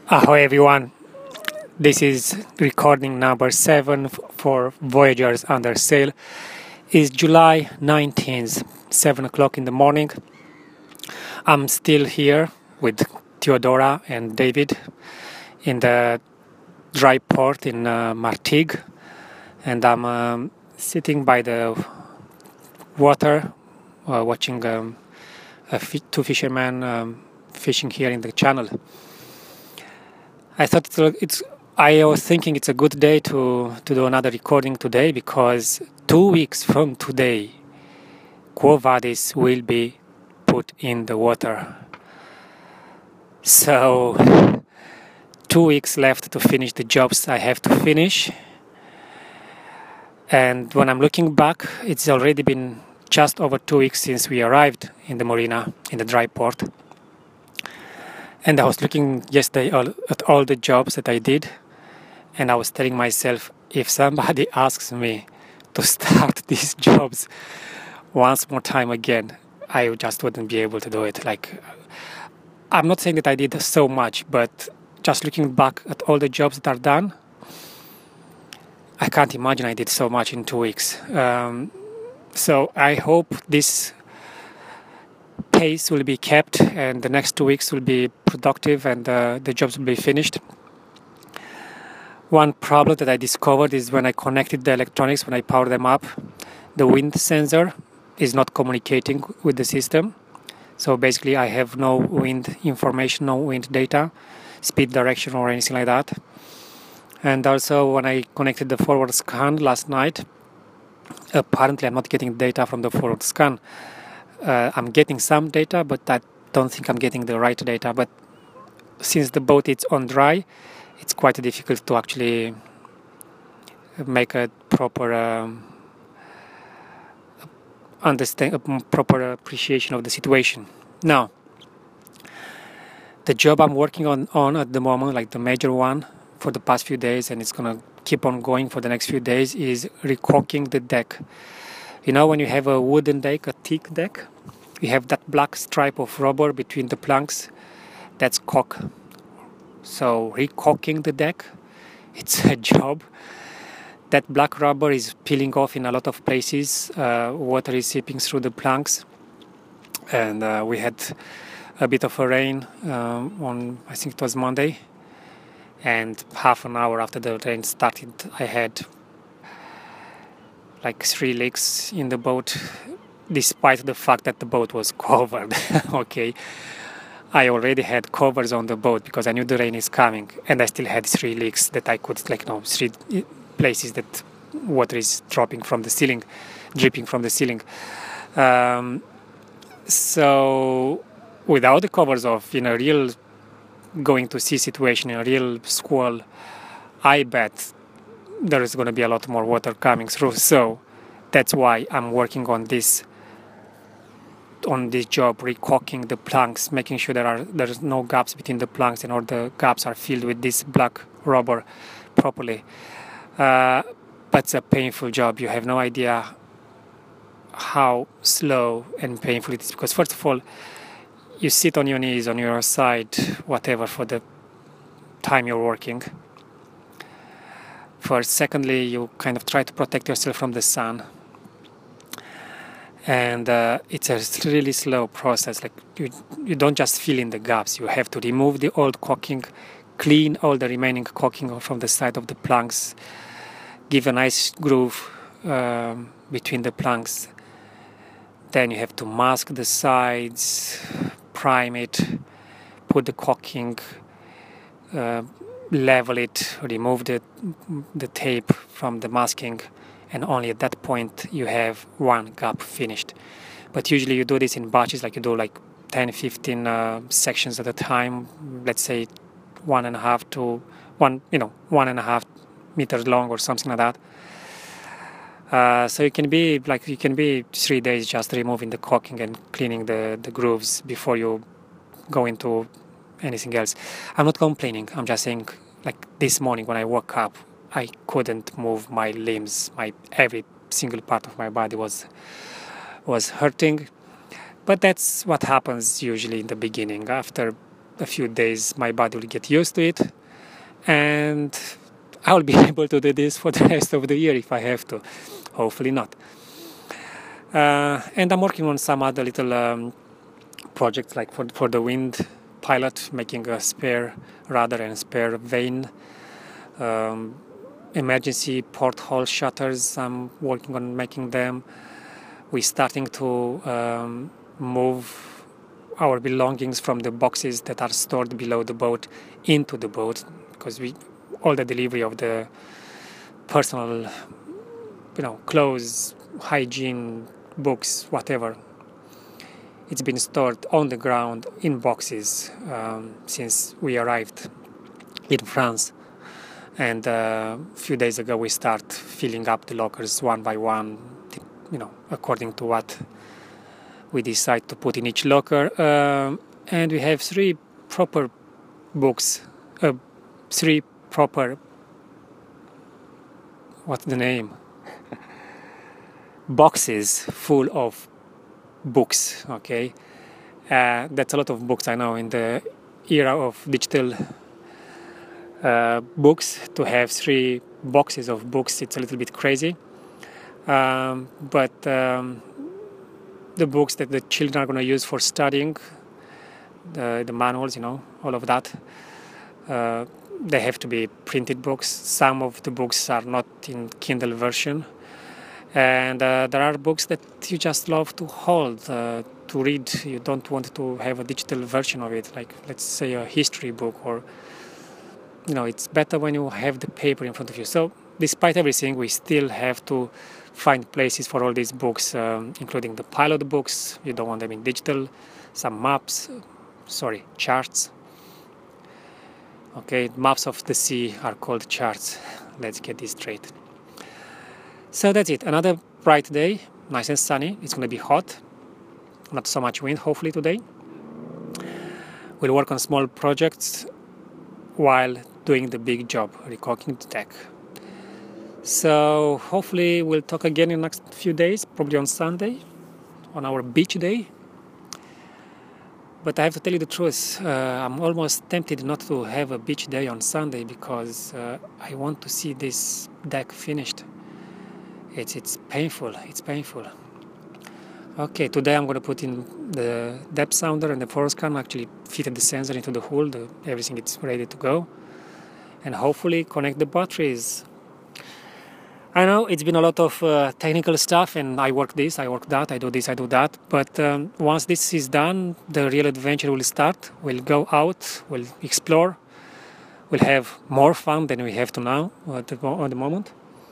Ahoy everyone, this is recording number 7 for Voyagers Under Sail. It's July 19th, 7 o'clock in the morning. I'm still here with Theodora and David in the dry port in Martigues, and I'm sitting by the water watching two fishermen fishing here in the channel. I was thinking it's a good day to do another recording today because 2 weeks from today, Quo Vadis will be put in the water. So, 2 weeks left to finish the jobs I have to finish. And when I'm looking back, it's already been just over 2 weeks since we arrived in the marina, in the dry port. And I was looking yesterday at all the jobs that I did, and I was telling myself, if somebody asks me to start these jobs once more time again, I just wouldn't be able to do it. I'm not saying that I did so much, but just looking back at all the jobs that are done, I can't imagine I did so much in 2 weeks. So I hope this pace will be kept and the next 2 weeks will be productive and the jobs will be finished. One problem that I discovered is when I connected the electronics, when I power them up, the wind sensor is not communicating with the system. So basically I have no wind information, no wind data, speed direction or anything like that. And also when I connected the forward scan last night, apparently I'm not getting data from the forward scan. I'm getting some data, but I don't think I'm getting the right data. But since the boat is on dry, it's quite difficult to actually make a proper proper appreciation of the situation. Now, the job I'm working on at the moment, like the major one for the past few days, and it's gonna keep on going for the next few days, is recaulking the deck. You know, when you have a wooden deck, a teak deck, you have that black stripe of rubber between the planks. That's caulk. So recaulking the deck, it's a job. That black rubber is peeling off in a lot of places. Water is seeping through the planks. And we had a bit of a rain on, I think it was Monday. And half an hour after the rain started, I had like 3 leaks in the boat, despite the fact that the boat was covered. Okay, I already had covers on the boat because I knew the rain is coming, and I still had 3 leaks that I could, 3 places that water is dropping from the ceiling, dripping from the ceiling. So without the covers off, in a real going to sea situation, in a real squall, I bet there is going to be a lot more water coming through. So that's why I'm working on this job, recaulking the planks, making sure there's no gaps between the planks and all the gaps are filled with this black rubber properly. But it's a painful job. You have no idea how slow and painful it is, because first of all, you sit on your knees, on your side, whatever, for the time you're working. First, secondly, you kind of try to protect yourself from the sun, and it's a really slow process. Like you don't just fill in the gaps. You have to remove the old caulking, clean all the remaining caulking from the side of the planks, give a nice groove between the planks. Then you have to mask the sides, prime it, put the caulking, level it, remove the tape from the masking, and only at that point you have one gap finished. But usually you do this in batches, like you do 10-15 sections at a time, let's say 1.5 meters long or something like that. So you can be 3 days just removing the caulking and cleaning the grooves before you go into anything else. I'm not complaining. I'm just saying, like this morning when I woke up, I couldn't move my limbs. Every single part of my body was hurting. But that's what happens usually in the beginning. After a few days my body will get used to it, and I'll be able to do this for the rest of the year if I have to. Hopefully not. And I'm working on some other little projects, like for the wind pilot, making a spare rudder and spare vane. Emergency porthole shutters, I'm working on making them. We're starting to move our belongings from the boxes that are stored below the boat into the boat, because all the delivery of the personal, clothes, hygiene, books, whatever, it's been stored on the ground in boxes since we arrived in France. And a few days ago we start filling up the lockers one by one, according to what we decide to put in each locker. And we have 3 proper books, 3 proper, what's the name? Boxes full of books, okay? That's a lot of books, I know. In the era of digital books, to have 3 boxes of books, it's a little bit crazy. But the books that the children are going to use for studying, the manuals, all of that, they have to be printed books. Some of the books are not in Kindle version. And there are books that you just love to hold, to read. You don't want to have a digital version of it, like, let's say, a history book, or, it's better when you have the paper in front of you. So despite everything, we still have to find places for all these books, including the pilot books. You don't want them in digital. Some charts. Okay, maps of the sea are called charts. Let's get this straight. So that's it. Another bright day, nice and sunny. It's going to be hot. Not so much wind, hopefully, today. We'll work on small projects while doing the big job, recaulking the deck. So hopefully we'll talk again in the next few days, probably on Sunday, on our beach day. But I have to tell you the truth, I'm almost tempted not to have a beach day on Sunday, because I want to see this deck finished. It's painful. Okay, today I'm going to put in the depth sounder and the force cam. Actually fitted the sensor into the hull. Everything is ready to go. And hopefully connect the batteries. I know it's been a lot of technical stuff, and I work this, I work that, I do this, I do that. But once this is done, the real adventure will start. We'll go out, we'll explore. We'll have more fun than we have to now at the moment.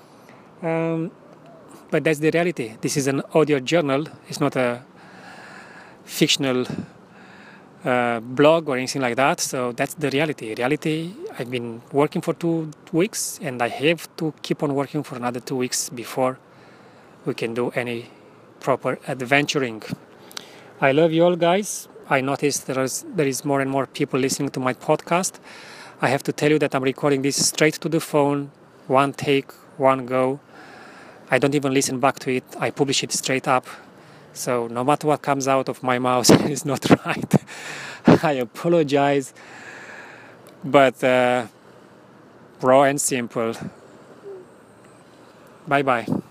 But that's the reality. This is an audio journal. It's not a fictional blog or anything like that. So that's the reality. I've been working for 2 weeks, and I have to keep on working for another 2 weeks before we can do any proper adventuring. I love you all, guys. I noticed there is more and more people listening to my podcast. I have to tell you that I'm recording this straight to the phone, one take, one go. I don't even listen back to it. I publish it straight up. So no matter what comes out of my mouth is not right. I apologize. But raw and simple. Bye-bye.